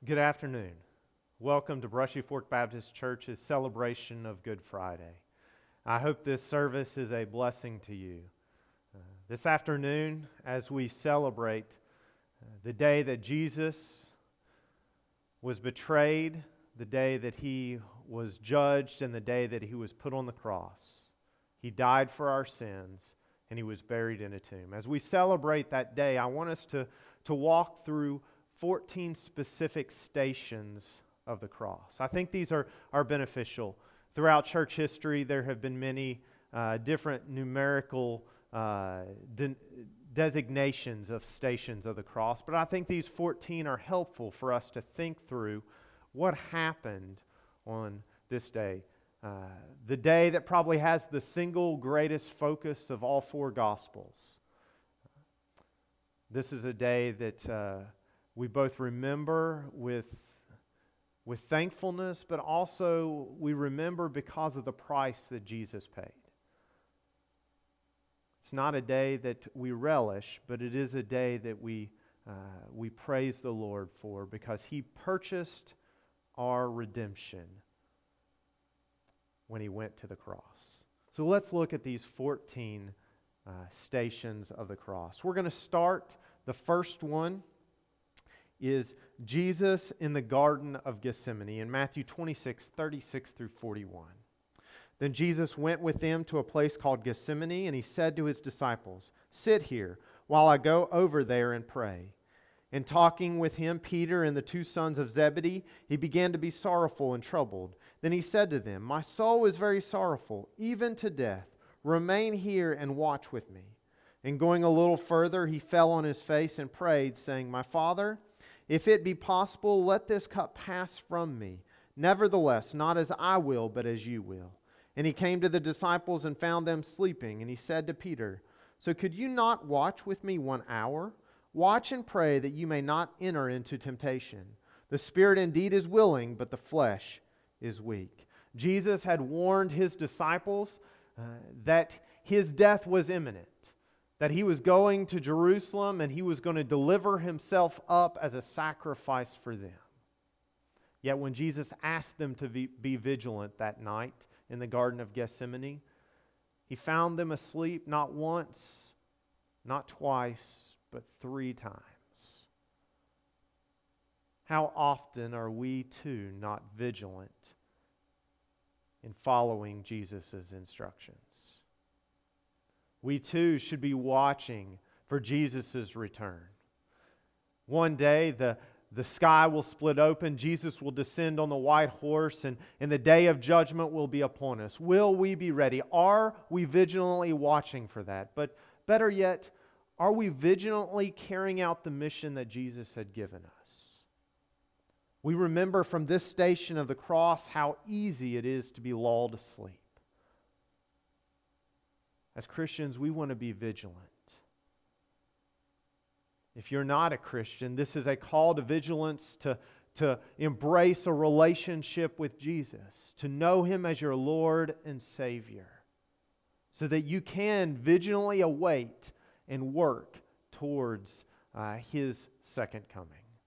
Good afternoon. Welcome to Brushy Fork Baptist Church's celebration of Good Friday. I hope this service is a blessing to you. This afternoon, as we celebrate the day that Jesus was betrayed, the day that He was judged, and the day that He was put on the cross. He died for our sins, and He was buried in a tomb. As we celebrate that day, I want us to walk through 14 specific stations of the cross. I think these are beneficial. Throughout church history, there have been many different numerical designations of stations of the cross, but I think these 14 are helpful for us to think through what happened on this day. The day that probably has the single greatest focus of all four Gospels. This is a day that we both remember with thankfulness, but also we remember because of the price that Jesus paid. It's not a day that we relish, but it is a day that we praise the Lord for because He purchased our redemption when He went to the cross. So let's look at these 14 stations of the cross. We're going to start, the first one is Jesus in the Garden of Gethsemane in Matthew 26, 36 through 41. Then Jesus went with them to a place called Gethsemane, and He said to His disciples, "Sit here while I go over there and pray." And talking with Him, Peter and the two sons of Zebedee, He began to be sorrowful and troubled. Then He said to them, "My soul is very sorrowful, even to death. Remain here and watch with me." And going a little further, He fell on His face and prayed, saying, "My Father, if it be possible, let this cup pass from me. Nevertheless, not as I will, but as you will." And He came to the disciples and found them sleeping. And He said to Peter, "So could you not watch with me 1 hour? Watch and pray that you may not enter into temptation. The spirit indeed is willing, but the flesh is weak." Jesus had warned His disciples that His death was imminent, that He was going to Jerusalem and He was going to deliver Himself up as a sacrifice for them. Yet when Jesus asked them to be vigilant that night in the Garden of Gethsemane, He found them asleep not once, not twice, but 3 times. How often are we too not vigilant in following Jesus' instructions? We too should be watching for Jesus' return. One day the sky will split open, Jesus will descend on the white horse, and the day of judgment will be upon us. Will we be ready? Are we vigilantly watching for that? But better yet, are we vigilantly carrying out the mission that Jesus had given us? We remember from this station of the cross how easy it is to be lulled asleep. As Christians, we want to be vigilant. If you're not a Christian, this is a call to vigilance, to embrace a relationship with Jesus, to know Him as your Lord and Savior, so that you can vigilantly await and work towards His second coming.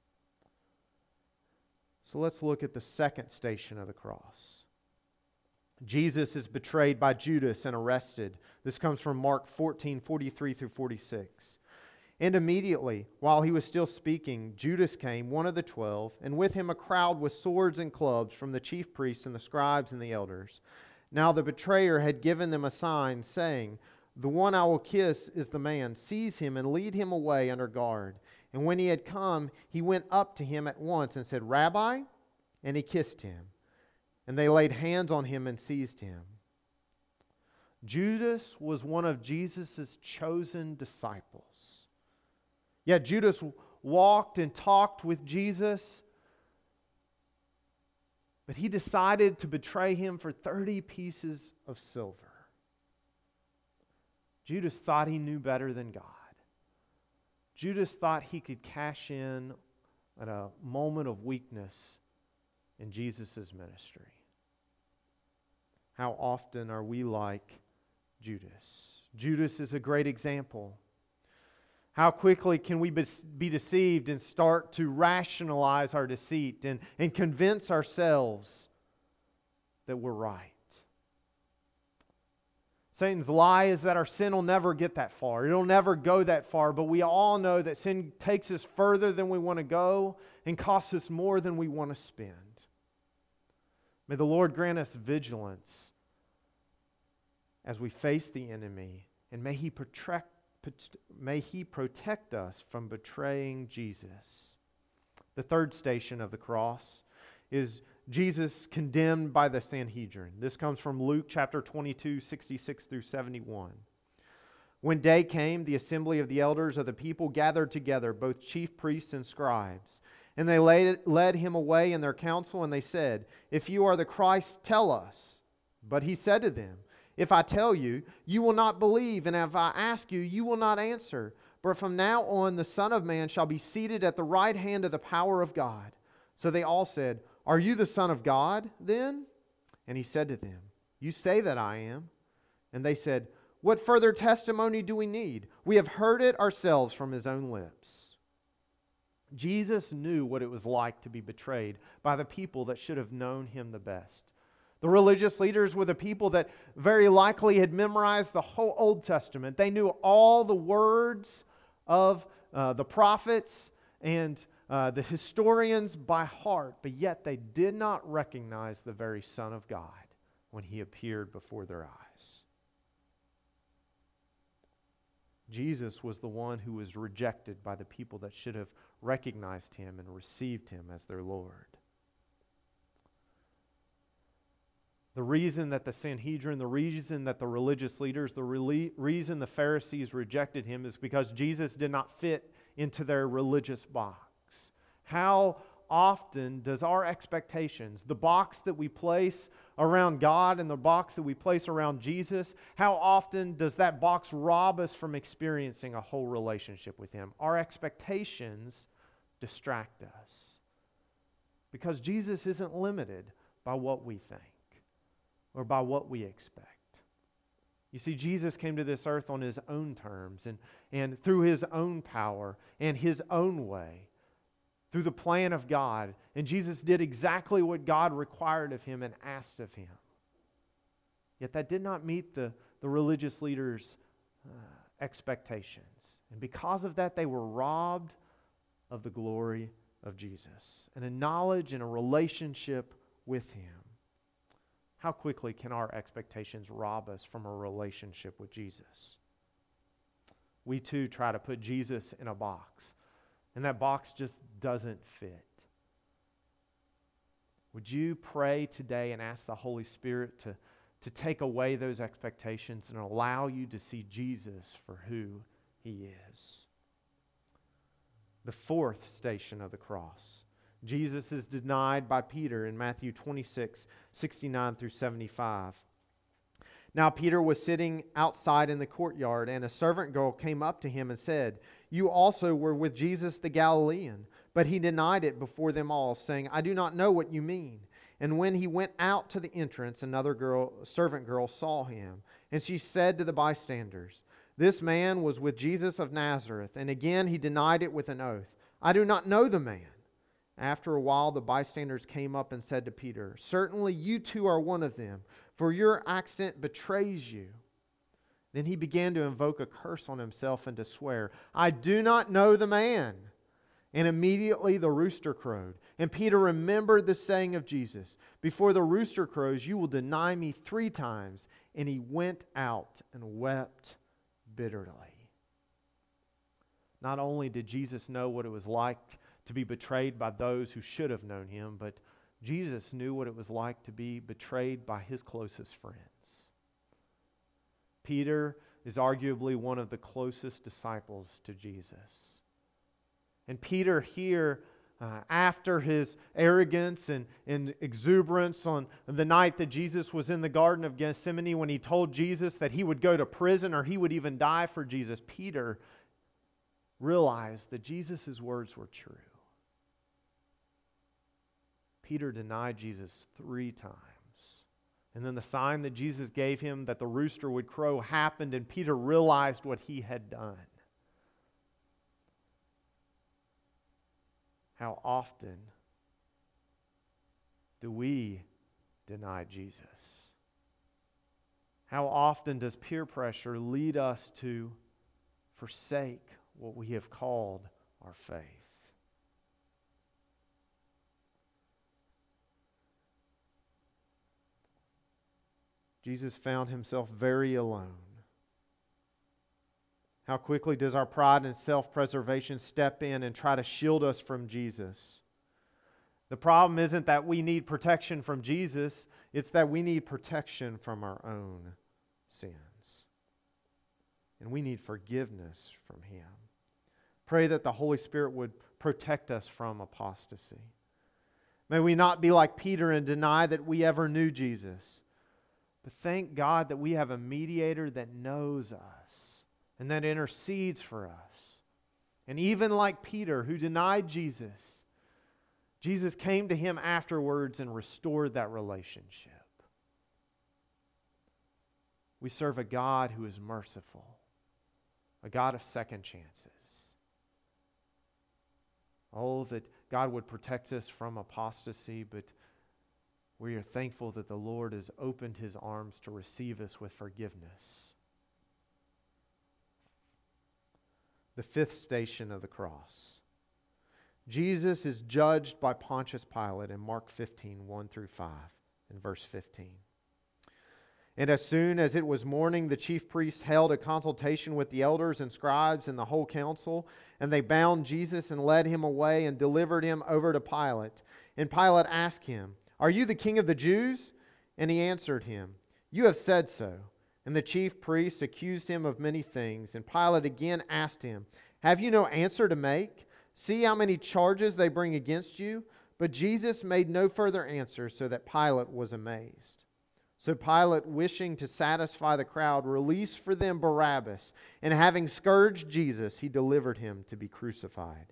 So let's look at the second station of the cross. Jesus is betrayed by Judas and arrested. This comes from Mark 14, 43 through 46. And immediately, while He was still speaking, Judas came, one of the 12, and with him a crowd with swords and clubs from the chief priests and the scribes and the elders. Now the betrayer had given them a sign, saying, "The one I will kiss is the man. Seize him and lead him away under guard." And when he had come, he went up to him at once and said, "Rabbi," and he kissed him. And they laid hands on him and seized him. Judas was one of Jesus' chosen disciples. Yet Judas walked and talked with Jesus, but he decided to betray Him for 30 pieces of silver. Judas thought he knew better than God. Judas thought he could cash in at a moment of weakness in Jesus' ministry. How often are we like Judas? Judas is a great example. How quickly can we be deceived and start to rationalize our deceit and convince ourselves that we're right? Satan's lie is that our sin will never get that far. It'll never go that far, but we all know that sin takes us further than we want to go and costs us more than we want to spend. May the Lord grant us vigilance as we face the enemy, and may He protect us from betraying Jesus. The third station of the cross is Jesus condemned by the Sanhedrin. This comes from Luke chapter 22, 66 through 71. When day came, the assembly of the elders of the people gathered together, both chief priests and scribes. And they led him away in their council, and they said, "If you are the Christ, tell us." But he said to them, "If I tell you, you will not believe, and if I ask you, you will not answer. But from now on, the Son of Man shall be seated at the right hand of the power of God." So they all said, "Are you the Son of God, then?" And he said to them, "You say that I am." And they said, "What further testimony do we need? We have heard it ourselves from His own lips." Jesus knew what it was like to be betrayed by the people that should have known Him the best. The religious leaders were the people that very likely had memorized the whole Old Testament. They knew all the words of the prophets and the historians by heart, but yet they did not recognize the very Son of God when He appeared before their eyes. Jesus was the one who was rejected by the people that should have recognized Him and received Him as their Lord. The reason that the Sanhedrin, the reason that the religious leaders, the reason the Pharisees rejected Him is because Jesus did not fit into their religious box. How often does our expectations, the box that we place around God and the box that we place around Jesus, how often does that box rob us from experiencing a whole relationship with Him? Our expectations distract us because Jesus isn't limited by what we think or by what we expect. You see, Jesus came to this earth on His own terms and through His own power and His own way, through the plan of God. And Jesus did exactly what God required of Him and asked of Him. Yet that did not meet the religious leaders' expectations. And because of that, they were robbed of the glory of Jesus and a knowledge and a relationship with Him. How quickly can our expectations rob us from a relationship with Jesus? We too try to put Jesus in a box, and that box just doesn't fit. Would you pray today and ask the Holy Spirit to take away those expectations and allow you to see Jesus for who He is? The fourth station of the cross. Jesus is denied by Peter in Matthew 26, 69 through 75. Now Peter was sitting outside in the courtyard, and a servant girl came up to him and said, "You also were with Jesus the Galilean." But he denied it before them all, saying, "I do not know what you mean." And when he went out to the entrance, another servant girl saw him, and she said to the bystanders, "This man was with Jesus of Nazareth." And again he denied it with an oath, "I do not know the man." After a while, the bystanders came up and said to Peter, "Certainly you too are one of them, for your accent betrays you." Then he began to invoke a curse on himself and to swear, "I do not know the man." And immediately the rooster crowed. And Peter remembered the saying of Jesus, "Before the rooster crows, you will deny me 3 times." And he went out and wept bitterly. Not only did Jesus know what it was like to be betrayed by those who should have known Him, but Jesus knew what it was like to be betrayed by His closest friends. Peter is arguably one of the closest disciples to Jesus. And Peter here, after his arrogance and exuberance on the night that Jesus was in the Garden of Gethsemane, when he told Jesus that he would go to prison or he would even die for Jesus, Peter realized that Jesus' words were true. Peter denied Jesus 3 times. And then the sign that Jesus gave him that the rooster would crow happened, and Peter realized what he had done. How often do we deny Jesus? How often does peer pressure lead us to forsake what we have called our faith? Jesus found himself very alone. How quickly does our pride and self-preservation step in and try to shield us from Jesus? The problem isn't that we need protection from Jesus, it's that we need protection from our own sins. And we need forgiveness from Him. Pray that the Holy Spirit would protect us from apostasy. May we not be like Peter and deny that we ever knew Jesus. But thank God that we have a mediator that knows us and that intercedes for us. And even like Peter, who denied Jesus, Jesus came to him afterwards and restored that relationship. We serve a God who is merciful, a God of second chances. Oh, that God would protect us from apostasy, but we are thankful that the Lord has opened His arms to receive us with forgiveness. The fifth station of the cross. Jesus is judged by Pontius Pilate in Mark 15, 1 through 5, in verse 15. And as soon as it was morning, the chief priests held a consultation with the elders and scribes and the whole council, and they bound Jesus and led him away and delivered him over to Pilate. And Pilate asked him, "Are you the king of the Jews?" And he answered him, "You have said so." And the chief priests accused him of many things. And Pilate again asked him, "Have you no answer to make? See how many charges they bring against you." But Jesus made no further answer, so that Pilate was amazed. So Pilate, wishing to satisfy the crowd, released for them Barabbas, and having scourged Jesus, he delivered him to be crucified.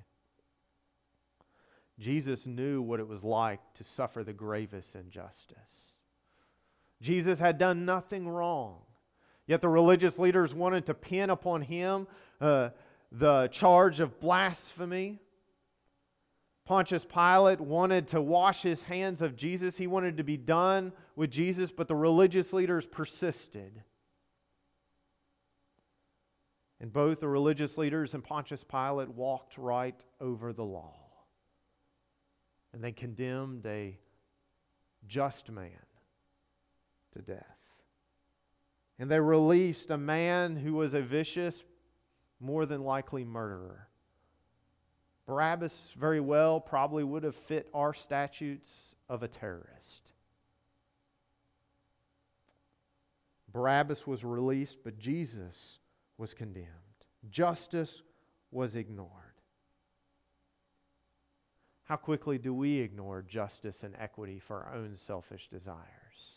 Jesus knew what it was like to suffer the gravest injustice. Jesus had done nothing wrong, yet the religious leaders wanted to pin upon him the charge of blasphemy. Pontius Pilate wanted to wash his hands of Jesus. He wanted to be done with Jesus, but the religious leaders persisted. And both the religious leaders and Pontius Pilate walked right over the law. And they condemned a just man to death. And they released a man who was a vicious, more than likely murderer. Barabbas very well probably would have fit our statutes of a terrorist. Barabbas was released, but Jesus was condemned. Justice was ignored. How quickly do we ignore justice and equity for our own selfish desires?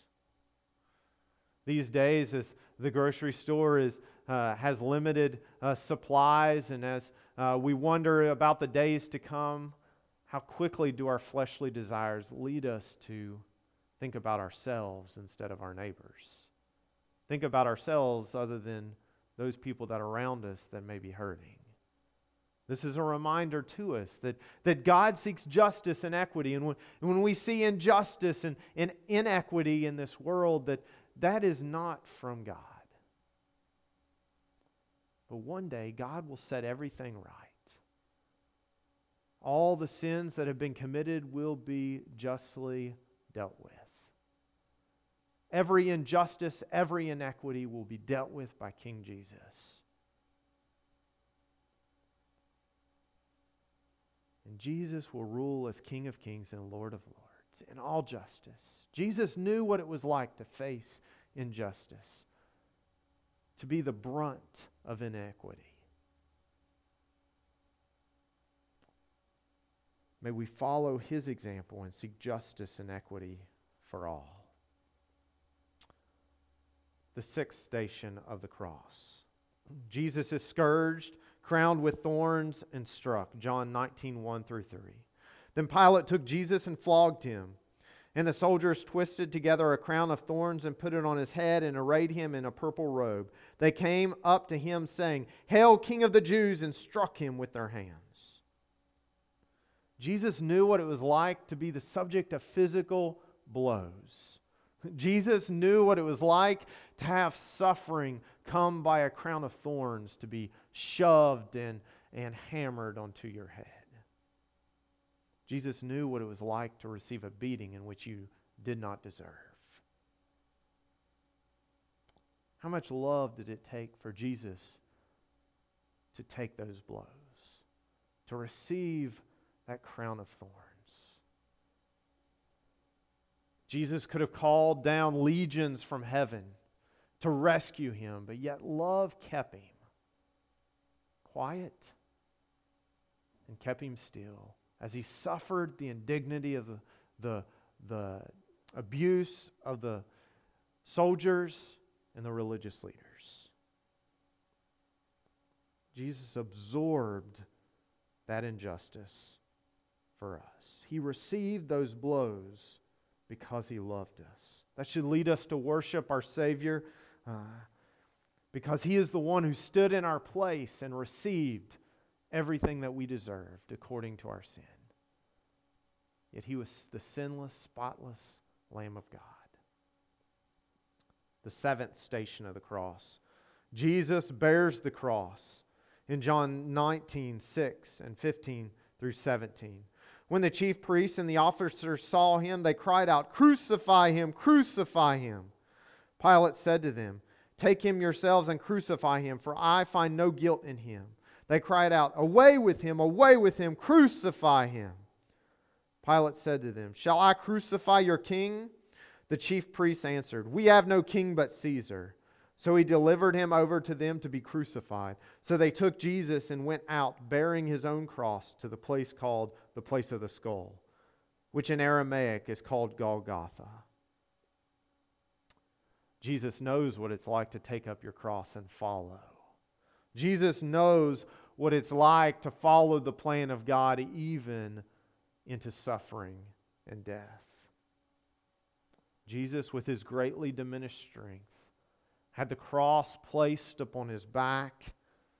These days, as the grocery store has limited supplies, and as we wonder about the days to come, how quickly do our fleshly desires lead us to think about ourselves instead of our neighbors? Think about ourselves other than those people that are around us that may be hurting. This is a reminder to us that God seeks justice and equity. And when we see injustice and inequity in this world, that is not from God. But one day, God will set everything right. All the sins that have been committed will be justly dealt with. Every injustice, every inequity will be dealt with by King Jesus. And Jesus will rule as King of Kings and Lord of Lords in all justice. Jesus knew what it was like to face injustice, to be the brunt of inequity. May we follow His example and seek justice and equity for all. The sixth station of the cross. Jesus is scourged, crowned with thorns, and struck. John 19, 1 through 3. Then Pilate took Jesus and flogged him. And the soldiers twisted together a crown of thorns and put it on his head and arrayed him in a purple robe. They came up to him saying, "Hail, King of the Jews," and struck him with their hands. Jesus knew what it was like to be the subject of physical blows. Jesus knew what it was like to have suffering come by a crown of thorns, to be shoved and hammered onto your head. Jesus knew what it was like to receive a beating in which you did not deserve. How much love did it take for Jesus to take those blows, to receive that crown of thorns? Jesus could have called down legions from heaven to rescue him, but yet love kept him quiet and kept him still as he suffered the indignity of the abuse of the soldiers and the religious leaders. Jesus absorbed that injustice for us. He received those blows because he loved us. That should lead us to worship our Savior because he is the one who stood in our place and received everything that we deserved according to our sin. Yet he was the sinless, spotless Lamb of God. The seventh station of the cross. Jesus bears the cross in John 19:6 and 15 through 17. When the chief priests and the officers saw him, they cried out, "Crucify him! Crucify him!" Pilate said to them, "Take him yourselves and crucify him, for I find no guilt in him." They cried out, "Away with him! Away with him! Crucify him!" Pilate said to them, "Shall I crucify your king?" The chief priests answered, "We have no king but Caesar." So he delivered him over to them to be crucified. So they took Jesus and went out, bearing his own cross, to the place called the place of the skull, which in Aramaic is called Golgotha. Jesus knows what it's like to take up your cross and follow. Jesus knows what it's like to follow the plan of God even into suffering and death. Jesus, with his greatly diminished strength, had the cross placed upon his back,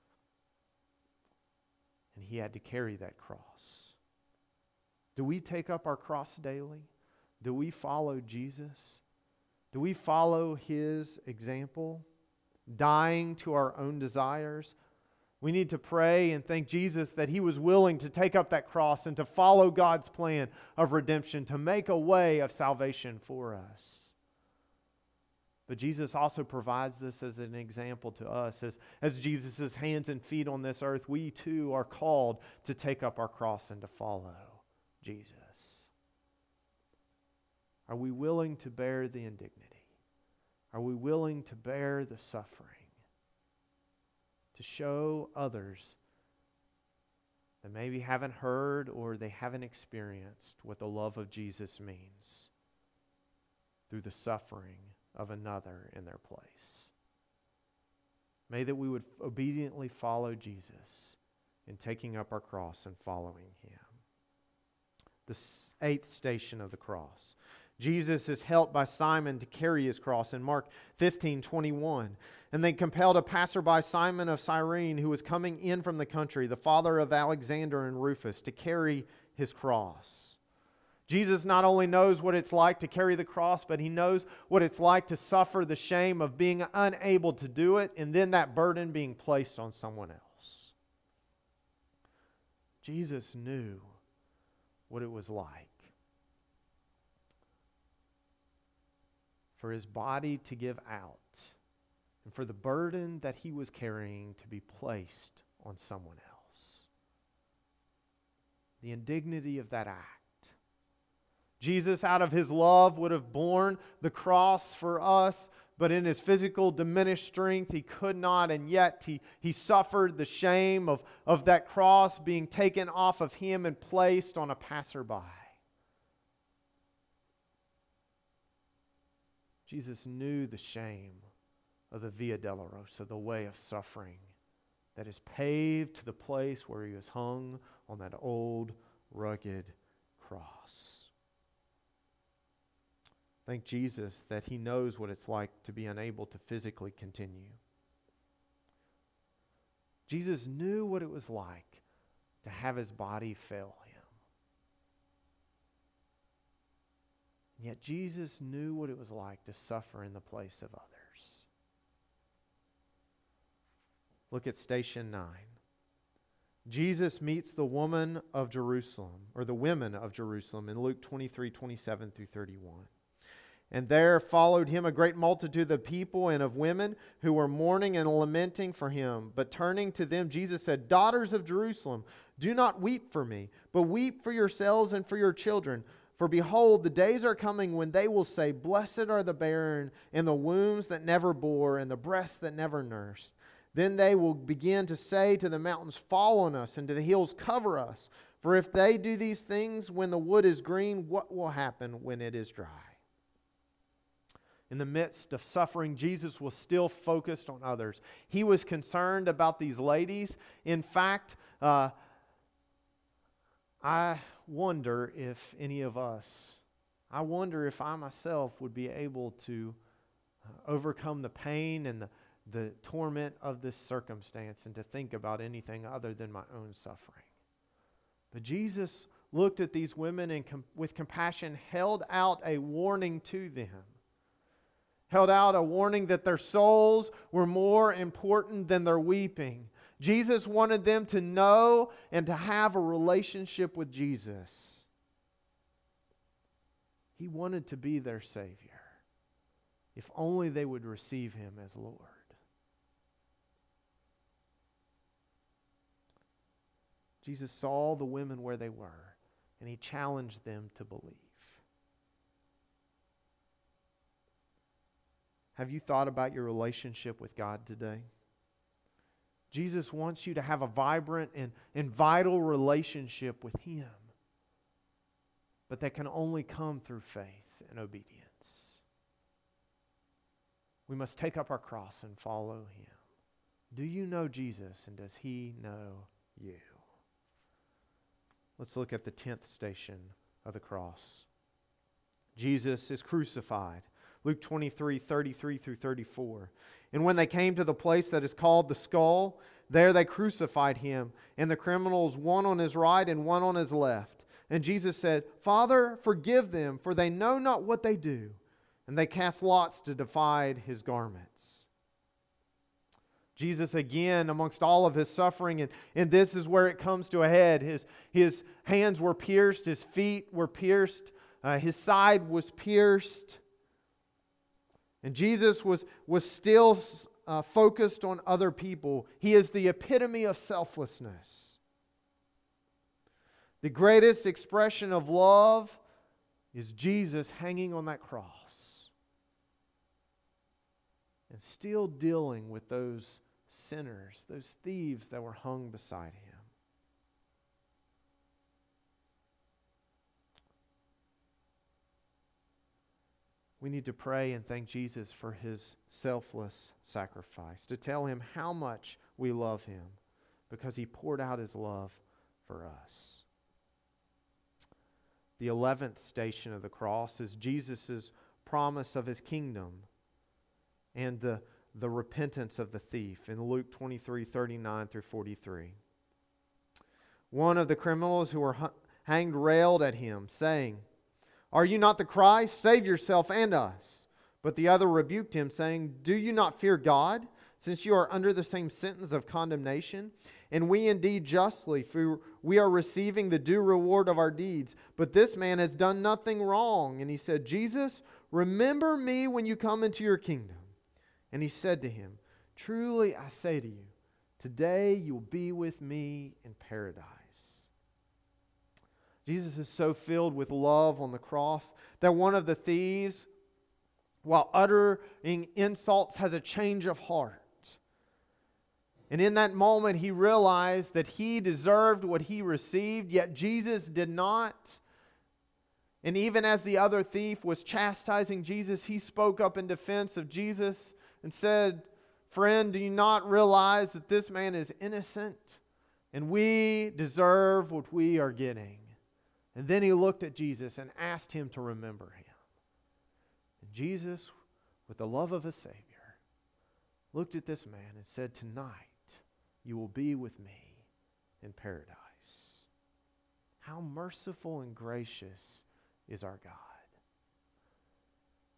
and he had to carry that cross. Do we take up our cross daily? Do we follow Jesus? Do we follow his example, dying to our own desires? We need to pray and thank Jesus that he was willing to take up that cross and to follow God's plan of redemption, to make a way of salvation for us. But Jesus also provides this as an example to us. As Jesus' hands and feet on this earth, we too are called to take up our cross and to follow Jesus. Are we willing to bear the indignity? Are we willing to bear the suffering? To show others that maybe haven't heard or they haven't experienced what the love of Jesus means through the suffering of another in their place. May that we would obediently follow Jesus in taking up our cross and following him. The eighth station of the cross. Jesus is helped by Simon to carry his cross in Mark 15:21. And they compelled a passerby, Simon of Cyrene, who was coming in from the country, the father of Alexander and Rufus, to carry his cross. Jesus not only knows what it's like to carry the cross, but he knows what it's like to suffer the shame of being unable to do it, and then that burden being placed on someone else. Jesus knew what it was like for his body to give out and for the burden that he was carrying to be placed on someone else. The indignity of that act. Jesus, out of his love, would have borne the cross for us, but in his physical diminished strength, he could not, and yet he suffered the shame of that cross being taken off of him and placed on a passerby. Jesus knew the shame of the Via Dolorosa, the way of suffering that is paved to the place where he was hung on that old, rugged cross. Thank Jesus that he knows what it's like to be unable to physically continue. Jesus knew what it was like to have his body fail him. yet Jesus knew what it was like to suffer in the place of others. Look at station 9. Jesus meets the woman of Jerusalem, or the women of Jerusalem, in Luke 23:27 through 31. And there followed him a great multitude of people and of women who were mourning and lamenting for him. But turning to them, Jesus said, "Daughters of Jerusalem, do not weep for me, but weep for yourselves and for your children. For behold, the days are coming when they will say, 'Blessed are the barren, and the wombs that never bore, and the breasts that never nursed.' Then they will begin to say to the mountains, 'Fall on us,' and to the hills, 'Cover us.' For if they do these things when the wood is green, what will happen when it is dry?" In the midst of suffering, Jesus was still focused on others. He was concerned about these ladies. In fact, I wonder if any of us, I wonder if I myself would be able to overcome the pain and the torment of this circumstance and to think about anything other than my own suffering. But Jesus looked at these women and with compassion held out a warning to them. Held out a warning that their souls were more important than their weeping. Jesus wanted them to know and to have a relationship with Jesus. He wanted to be their Savior, if only they would receive Him as Lord. Jesus saw the women where they were, and He challenged them to believe. Have you thought about your relationship with God today? Jesus wants you to have a vibrant and vital relationship with Him. But that can only come through faith and obedience. We must take up our cross and follow Him. Do you know Jesus, and does He know you? Let's look at the 10th station of the cross. Jesus is crucified. Luke 23:33 through 34. And when they came to the place that is called the Skull, there they crucified Him, and the criminals, one on His right and one on His left. And Jesus said, "Father, forgive them, for they know not what they do." And they cast lots to divide His garments. Jesus, again, amongst all of His suffering, and this is where it comes to a head. His hands were pierced, His feet were pierced, His side was pierced. And Jesus was still focused on other people. He is the epitome of selflessness. The greatest expression of love is Jesus hanging on that cross and still dealing with those sinners, those thieves that were hung beside Him. We need to pray and thank Jesus for His selfless sacrifice, to tell Him how much we love Him because He poured out His love for us. The 11th station of the cross is Jesus' promise of His kingdom and the repentance of the thief in Luke 23:39 through 43. One of the criminals who were hanged railed at Him, saying, "Are you not the Christ? Save yourself and us." But the other rebuked him, saying, "Do you not fear God, since you are under the same sentence of condemnation? And we indeed justly, for we are receiving the due reward of our deeds. But this man has done nothing wrong." And he said, "Jesus, remember me when you come into your kingdom." And He said to him, "Truly I say to you, today you will be with me in paradise." Jesus is so filled with love on the cross that one of the thieves, while uttering insults, has a change of heart. And in that moment, he realized that he deserved what he received, yet Jesus did not. And even as the other thief was chastising Jesus, he spoke up in defense of Jesus and said, "Friend, do you not realize that this man is innocent and we deserve what we are getting?" And then he looked at Jesus and asked him to remember him. And Jesus, with the love of a Savior, looked at this man and said, "Tonight you will be with me in paradise." How merciful and gracious is our God.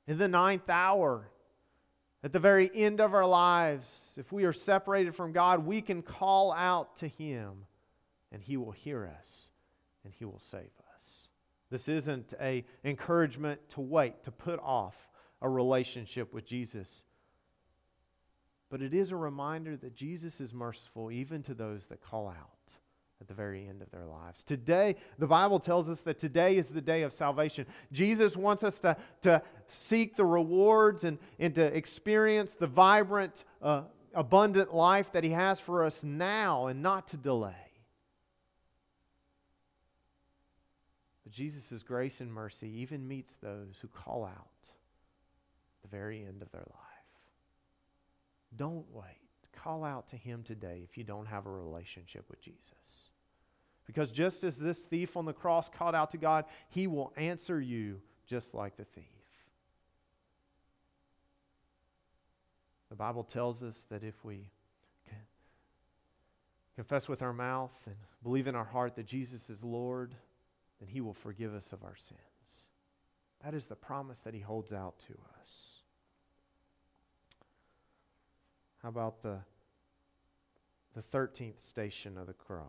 In the ninth hour, at the very end of our lives, if we are separated from God, we can call out to Him and He will hear us and He will save us. This isn't an encouragement to wait, to put off a relationship with Jesus. But it is a reminder that Jesus is merciful even to those that call out at the very end of their lives. Today, the Bible tells us that today is the day of salvation. Jesus wants us to seek the rewards and to experience the vibrant, abundant life that He has for us now and not to delay. But Jesus' grace and mercy even meets those who call out at the very end of their life. Don't wait. Call out to Him today if you don't have a relationship with Jesus. Because just as this thief on the cross called out to God, He will answer you just like the thief. The Bible tells us that if we confess with our mouth and believe in our heart that Jesus is Lord, then He will forgive us of our sins. That is the promise that He holds out to us. How about the 13th station of the cross?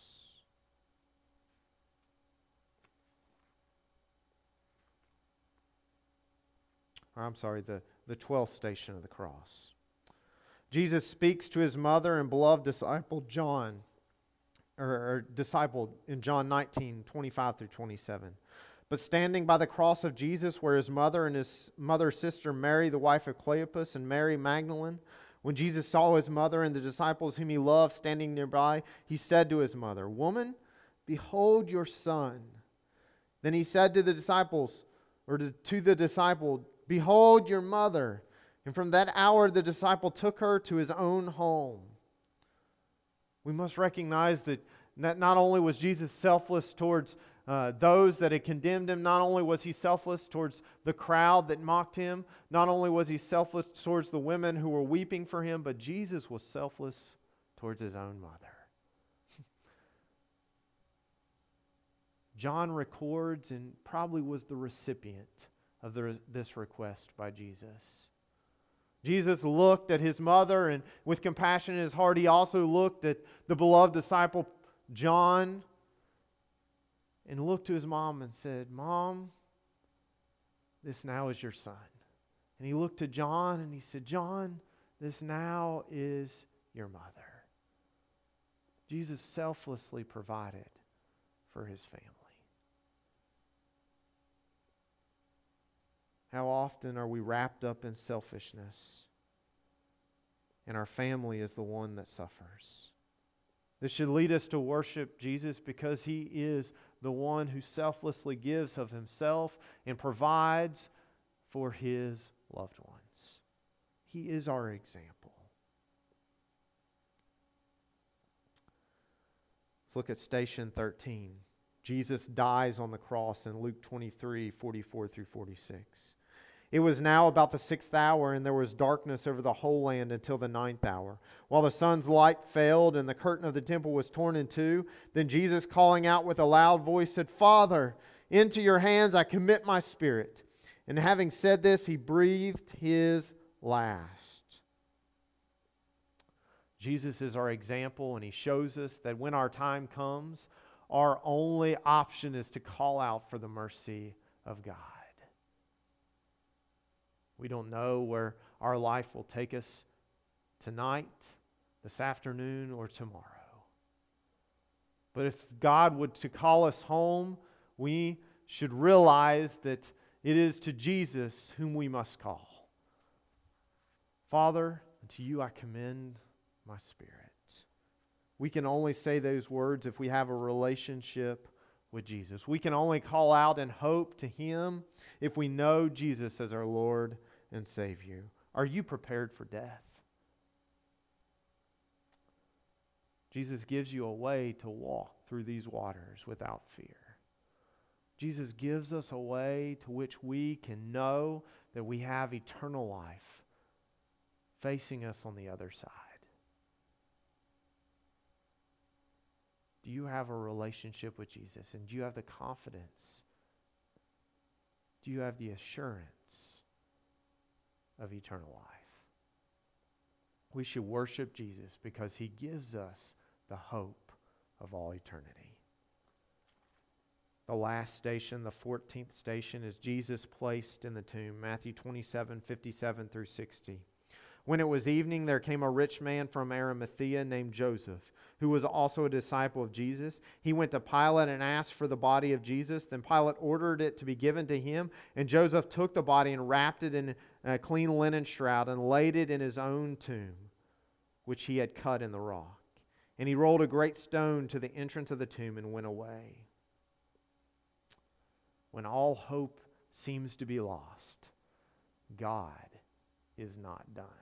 Or I'm sorry, the 12th station of the cross. Jesus speaks to His mother and beloved disciple John, or disciple in John 19:25 through 27. But standing by the cross of Jesus were His mother and His mother's sister Mary, the wife of Cleopas, and Mary Magdalene. When Jesus saw His mother and the disciples whom He loved standing nearby, He said to His mother, "Woman, behold your son." Then He said to the disciples, or to the disciple, "Behold your mother." And from that hour the disciple took her to his own home. We must recognize that not only was Jesus selfless towards those that had condemned Him, not only was He selfless towards the crowd that mocked Him, not only was He selfless towards the women who were weeping for Him, but Jesus was selfless towards His own mother. John records and probably was the recipient of this request by Jesus. Jesus looked at His mother, and with compassion in His heart, He also looked at the beloved disciple John and looked to his mom and said, "Mom, this now is your son." And He looked to John and He said, "John, this now is your mother." Jesus selflessly provided for His family. How often are we wrapped up in selfishness and our family is the one that suffers? This should lead us to worship Jesus because He is the one who selflessly gives of Himself and provides for His loved ones. He is our example. Let's look at station 13. Jesus dies on the cross in Luke 23:44 through 46. It was now about the 6th hour, and there was darkness over the whole land until the 9th hour, while the sun's light failed and the curtain of the temple was torn in two. Then Jesus, calling out with a loud voice, said, "Father, into your hands I commit my spirit." And having said this, He breathed His last. Jesus is our example, and He shows us that when our time comes, our only option is to call out for the mercy of God. We don't know where our life will take us tonight, this afternoon, or tomorrow. But if God would to call us home, we should realize that it is to Jesus whom we must call. Father, to You I commend my spirit. We can only say those words if we have a relationship with Jesus. We can only call out in hope to Him if we know Jesus as our Lord and Savior. Are you prepared for death? Jesus gives you a way to walk through these waters without fear. Jesus gives us a way to which we can know that we have eternal life facing us on the other side. Do you have a relationship with Jesus? And do you have the confidence? Do you have the assurance of eternal life. We should worship Jesus because He gives us the hope of all eternity. The last station, the 14th station, is Jesus placed in the tomb. Matthew 27:57 through 60. When it was evening, there came a rich man from Arimathea named Joseph, who was also a disciple of Jesus. He went to Pilate and asked for the body of Jesus. Then Pilate ordered it to be given to him, and Joseph took the body and wrapped it in a clean linen shroud and laid it in his own tomb, which he had cut in the rock. And he rolled a great stone to the entrance of the tomb and went away. When all hope seems to be lost, God is not done.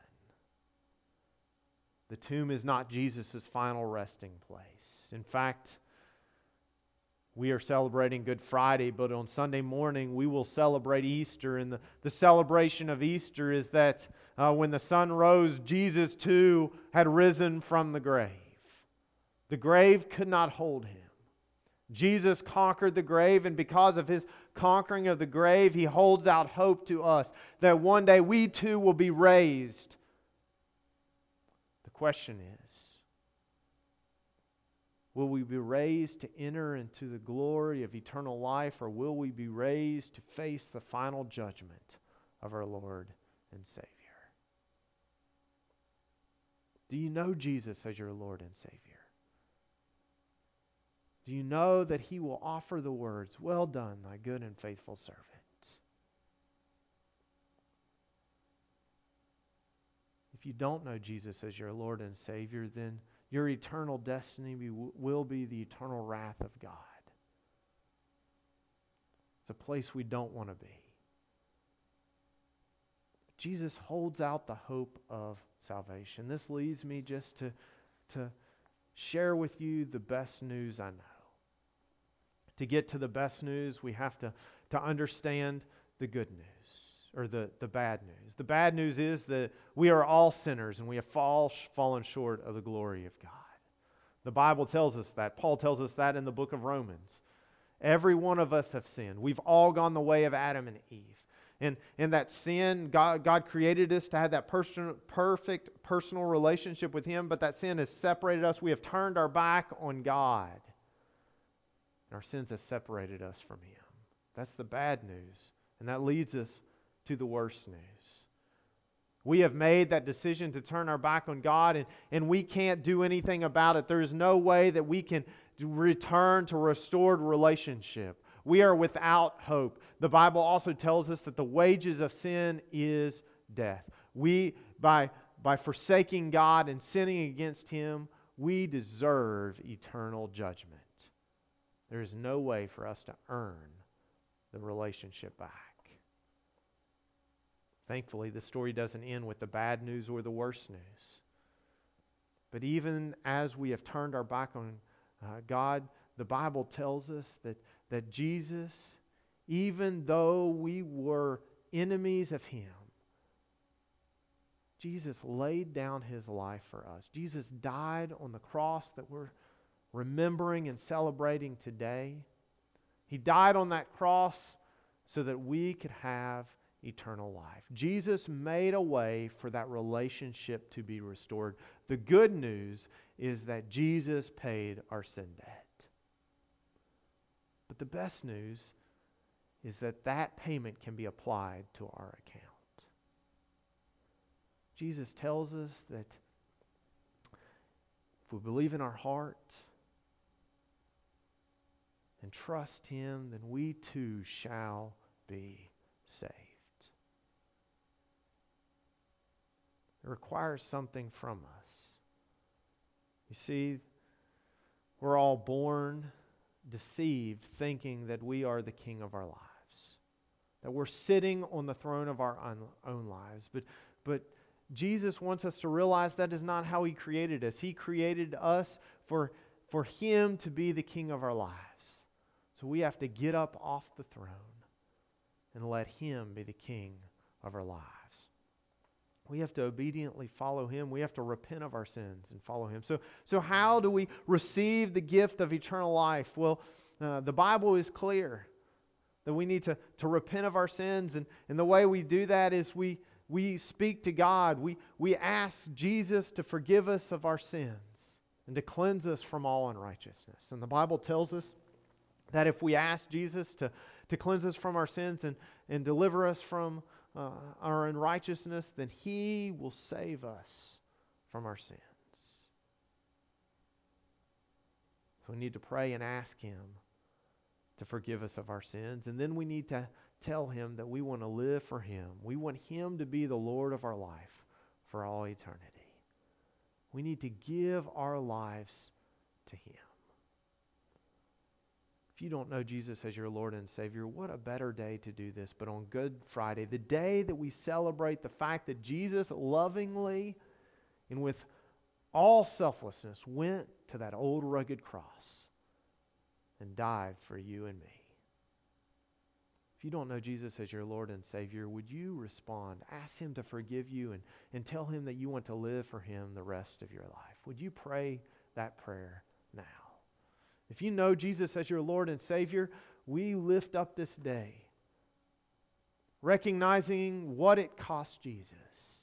The tomb is not Jesus' final resting place. In fact, we are celebrating Good Friday, but on Sunday morning we will celebrate Easter. And the celebration of Easter is that when the sun rose, Jesus too had risen from the grave. The grave could not hold Him. Jesus conquered the grave, and because of His conquering of the grave, He holds out hope to us that one day we too will be raised. The question is, will we be raised to enter into the glory of eternal life, or will we be raised to face the final judgment of our Lord and Savior? Do you know Jesus as your Lord and Savior? Do you know that He will offer the words, "Well done, thy good and faithful servant"? If you don't know Jesus as your Lord and Savior, then your eternal destiny will be the eternal wrath of God. It's a place we don't want to be. Jesus holds out the hope of salvation. This leads me just to share with you the best news I know. To get to the best news, we have to understand the good news, or the bad news. The bad news is that we are all sinners and we have fallen short of the glory of God. The Bible tells us that. Paul tells us that in the book of Romans. Every one of us have sinned. We've all gone the way of Adam and Eve. And in that sin, God created us to have that perfect personal relationship with Him, but that sin has separated us. We have turned our back on God. And our sins have separated us from Him. That's the bad news. And that leads us to the worst news. We have made that decision to turn our back on God, and we can't do anything about it. There is no way that we can return to restored relationship. We are without hope. The Bible also tells us that the wages of sin is death. We, by forsaking God and sinning against Him, we deserve eternal judgment. There is no way for us to earn the relationship back. Thankfully, the story doesn't end with the bad news or the worst news. But even as we have turned our back on God, the Bible tells us that Jesus, even though we were enemies of Him, Jesus laid down His life for us. Jesus died on the cross that we're remembering and celebrating today. He died on that cross so that we could have eternal life. Jesus made a way for that relationship to be restored. The good news is that Jesus paid our sin debt. But the best news is that that payment can be applied to our account. Jesus tells us that if we believe in our heart and trust Him, then we too shall be saved. It requires something from us. You see, we're all born deceived, thinking that we are the king of our lives, that we're sitting on the throne of our own lives. But Jesus wants us to realize that is not how He created us. He created us for Him to be the king of our lives. So we have to get up off the throne and let Him be the king of our lives. We have to obediently follow Him. We have to repent of our sins and follow Him. So how do we receive the gift of eternal life? Well, the Bible is clear that we need to repent of our sins. And the way we do that is we we speak to God. We ask Jesus to forgive us of our sins and to cleanse us from all unrighteousness. And the Bible tells us that if we ask Jesus to cleanse us from our sins and deliver us from our unrighteousness, then He will save us from our sins. So we need to pray and ask Him to forgive us of our sins. And then we need to tell Him that we want to live for Him. We want Him to be the Lord of our life for all eternity. We need to give our lives to Him. If you don't know Jesus as your Lord and Savior, what a better day to do this but on Good Friday, the day that we celebrate the fact that Jesus lovingly and with all selflessness went to that old rugged cross and died for you and me. If you don't know Jesus as your Lord and Savior, would you respond? Ask Him to forgive you and tell Him that you want to live for Him the rest of your life. Would you pray that prayer now? If you know Jesus as your Lord and Savior, we lift up this day, recognizing what it cost Jesus.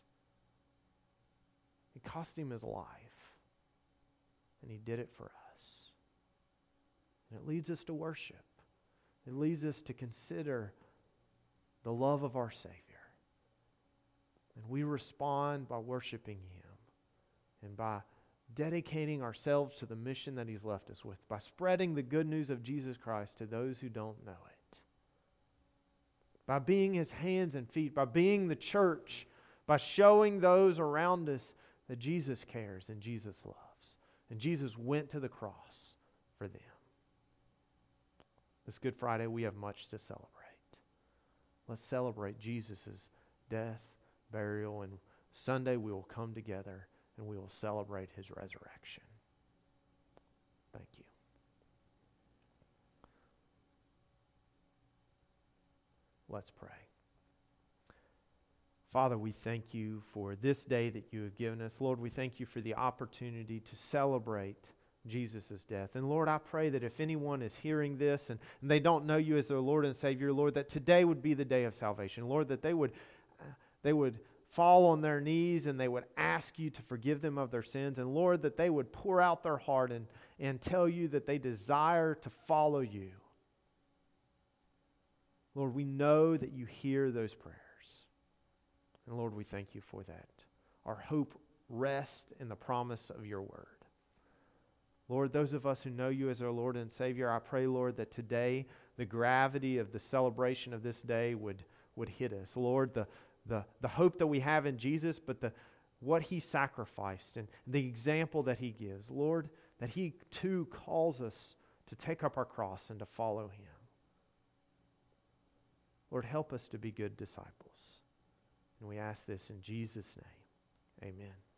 It cost Him His life, and He did it for us. And it leads us to worship. It leads us to consider the love of our Savior. And we respond by worshiping Him and by dedicating ourselves to the mission that He's left us with, by spreading the good news of Jesus Christ to those who don't know it, by being His hands and feet, by being the church, by showing those around us that Jesus cares and Jesus loves. And Jesus went to the cross for them. This Good Friday, we have much to celebrate. Let's celebrate Jesus' death, burial, and Sunday we will come together and we will celebrate His resurrection. Thank you. Let's pray. Father, we thank You for this day that You have given us. Lord, we thank You for the opportunity to celebrate Jesus' death. And Lord, I pray that if anyone is hearing this and they don't know You as their Lord and Savior, Lord, that today would be the day of salvation. Lord, that they would fall on their knees and they would ask You to forgive them of their sins. And Lord, that they would pour out their heart and tell You that they desire to follow You. Lord, we know that You hear those prayers. And Lord, we thank You for that. Our hope rests in the promise of Your word. Lord, those of us who know You as our Lord and Savior, I pray, Lord, that today the gravity of the celebration of this day would hit us. Lord, the hope that we have in Jesus, but what He sacrificed and the example that He gives. Lord, that He too calls us to take up our cross and to follow Him. Lord, help us to be good disciples. And we ask this in Jesus' name. Amen.